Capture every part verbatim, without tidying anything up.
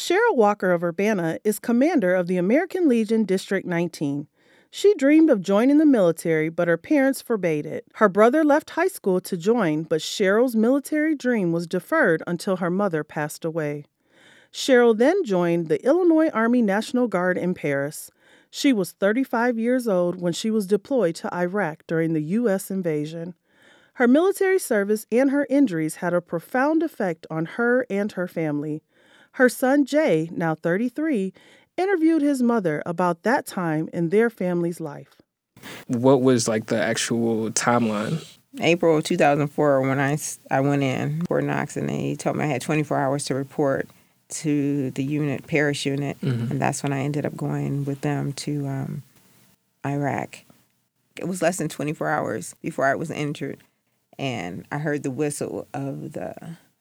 Cheryl Walker of Urbana is commander of the American Legion District nineteen. She dreamed of joining the military, but her parents forbade it. Her brother left high school to join, but Cheryl's military dream was deferred until her mother passed away. Cheryl then joined the Illinois Army National Guard in Paris. She was thirty-five years old when she was deployed to Iraq during the U S invasion. Her military service and her injuries had a profound effect on her and her family. Her son Jay, now thirty-three, interviewed his mother about that time in their family's life. What was like the actual timeline? April of two thousand four, when I, I went in Fort Knox, and they told me I had twenty-four hours to report to the unit, Paris unit, mm-hmm. and that's when I ended up going with them to um, Iraq. It was less than twenty-four hours before I was injured, and I heard the whistle of the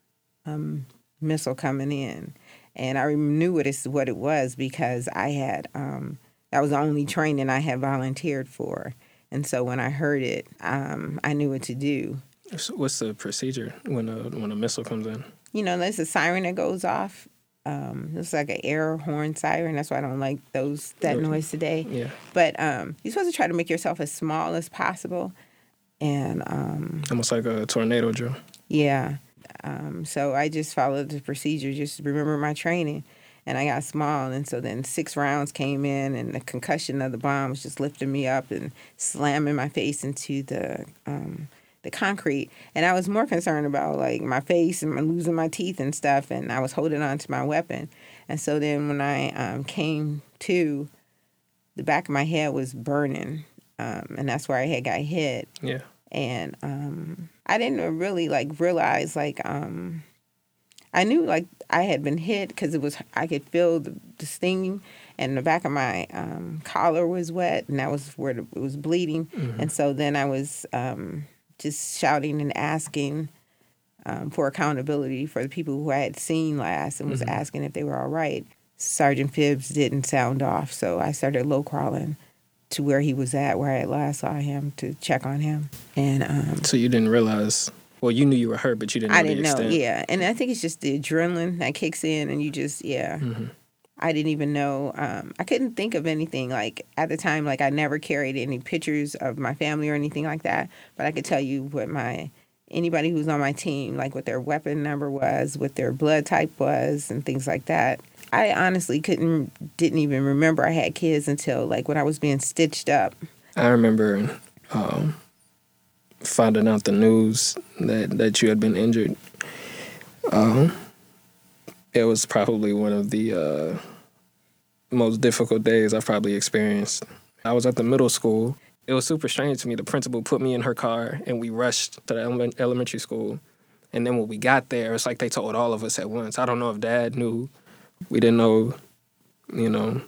um, missile coming in, and I knew what it, what it was because I had, um, that was the only training I had volunteered for, and so when I heard it, um, I knew what to do. So what's the procedure when a, when a missile comes in? You know, there's a siren that goes off. Um, it's like an air horn siren. That's why I don't like those that noise today. Yeah. But um, you're supposed to try to make yourself as small as possible. And um, almost like a tornado drill. Yeah. Um, so I just followed the procedure, just remember my training. And I got small. And so then six rounds came in, and the concussion of the bomb was just lifting me up and slamming my face into the um, the concrete. And I was more concerned about, like, my face and my, losing my teeth and stuff, and I was holding on to my weapon. And so then when I um, came to, the back of my head was burning, um, and that's where I had got hit. Yeah. And um, I didn't really, like, realize, like, um, I knew, like, I had been hit because it was, I could feel the, the stinging, and the back of my um, collar was wet, and that was where the, it was bleeding. Mm-hmm. And so then I was um, just shouting and asking um, for accountability for the people who I had seen last, and was mm-hmm. asking if they were all right. Sergeant Phibbs didn't sound off, so I started low crawling to where he was at, where I last saw him, to check on him. And um, so you didn't realize, well, you knew you were hurt, but you didn't know I didn't the extent. know, yeah. And I think it's just the adrenaline that kicks in, and you just, yeah. Mm-hmm. I didn't even know. Um, I couldn't think of anything. Like, at the time, like, I never carried any pictures of my family or anything like that. But I could tell you what my, anybody who's on my team, like, what their weapon number was, what their blood type was, and things like that. I honestly couldn't, didn't even remember I had kids until, like, when I was being stitched up. I remember um, finding out the news that, that you had been injured. Um, it was probably one of the uh, most difficult days I've probably experienced. I was at the middle school. It was super strange to me. The principal put me in her car, and we rushed to the ele- elementary school. And then when we got there, it's like they told all of us at once. I don't know if Dad knew. We didn't know, you know,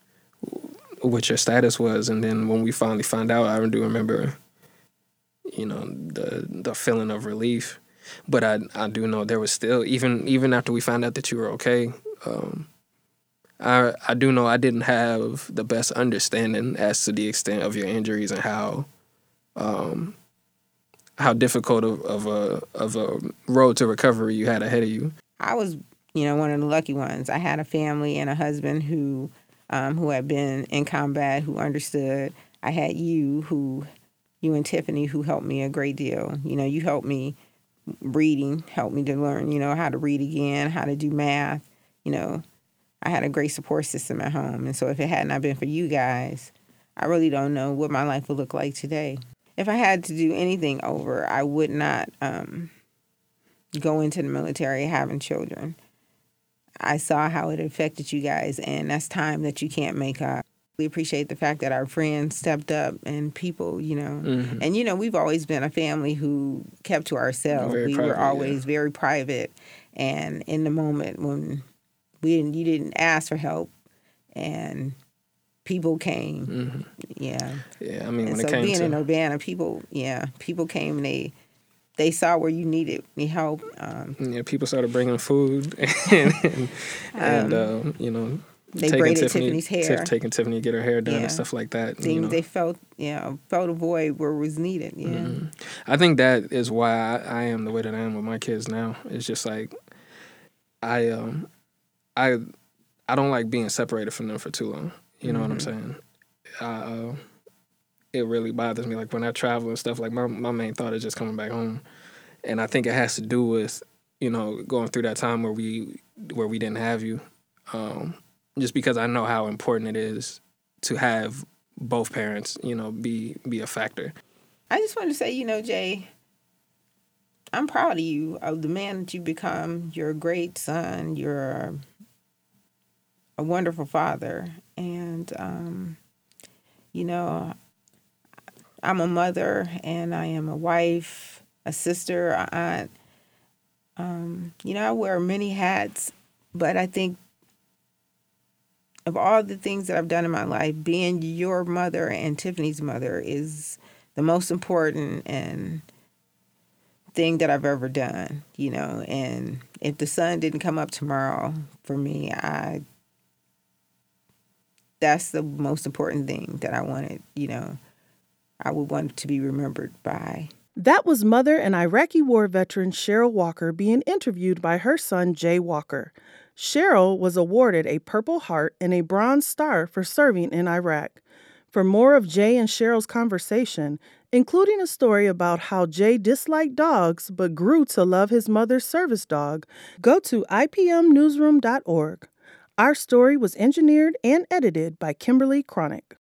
what your status was. And then when we finally found out, I do remember, you know, the the feeling of relief. But I I do know there was still, even even after we found out that you were okay, um, I I do know I didn't have the best understanding as to the extent of your injuries and how um, how difficult of, of a of a road to recovery you had ahead of you. I was, you know, one of the lucky ones. I had a family and a husband who um, who had been in combat, who understood. I had you, who you and Tiffany, who helped me a great deal. You know, you helped me. Reading helped me to learn, you know, how to read again, how to do math. You know, I had a great support system at home. And so if it had not been for you guys, I really don't know what my life would look like today. If I had to do anything over, I would not um, go into the military having children. I saw how it affected you guys, and that's time that you can't make up. We appreciate the fact that our friends stepped up and people, you know. Mm-hmm. And, you know, we've always been a family who kept to ourselves. Very we private, were always yeah. very private. And in the moment when we didn't, you didn't ask for help and people came. Mm-hmm. Yeah. Yeah, I mean, and when so it came being to... in Urbana, people, yeah, people came and they... They saw where you needed me help. Um, yeah, people started bringing food and, and, and um, uh, you know... They taking braided Tiffany, Tiffany's hair. Tiff, taking Tiffany to get her hair done yeah. and stuff like that. Things you know. they felt, yeah, felt a void where it was needed. Yeah, mm-hmm. I think that is why I, I am the way that I am with my kids now. It's just like I, um, I, I don't like being separated from them for too long. You know mm-hmm. what I'm saying? Uh, it really bothers me. Like when I travel and stuff, like my, my main thought is just coming back home. And I think it has to do with, you know, going through that time where we where we didn't have you. Um, just because I know how important it is to have both parents, you know, be be a factor. I just want to say, you know, Jay, I'm proud of you, of the man that you become. You're a great son. You're a wonderful father. And, um, you know, I'm a mother and I am a wife, a sister, a aunt. Um, you know, I wear many hats, but I think of all the things that I've done in my life, being your mother and Tiffany's mother is the most important and thing that I've ever done, you know. And if the sun didn't come up tomorrow for me, I that's the most important thing that I wanted, you know, I would want to be remembered by. That was mother and Iraqi war veteran Cheryl Walker being interviewed by her son, Jay Walker. Cheryl was awarded a Purple Heart and a Bronze Star for serving in Iraq. For more of Jay and Cheryl's conversation, including a story about how Jay disliked dogs but grew to love his mother's service dog, go to I P M newsroom dot org. Our story was engineered and edited by Kimberly Cronick.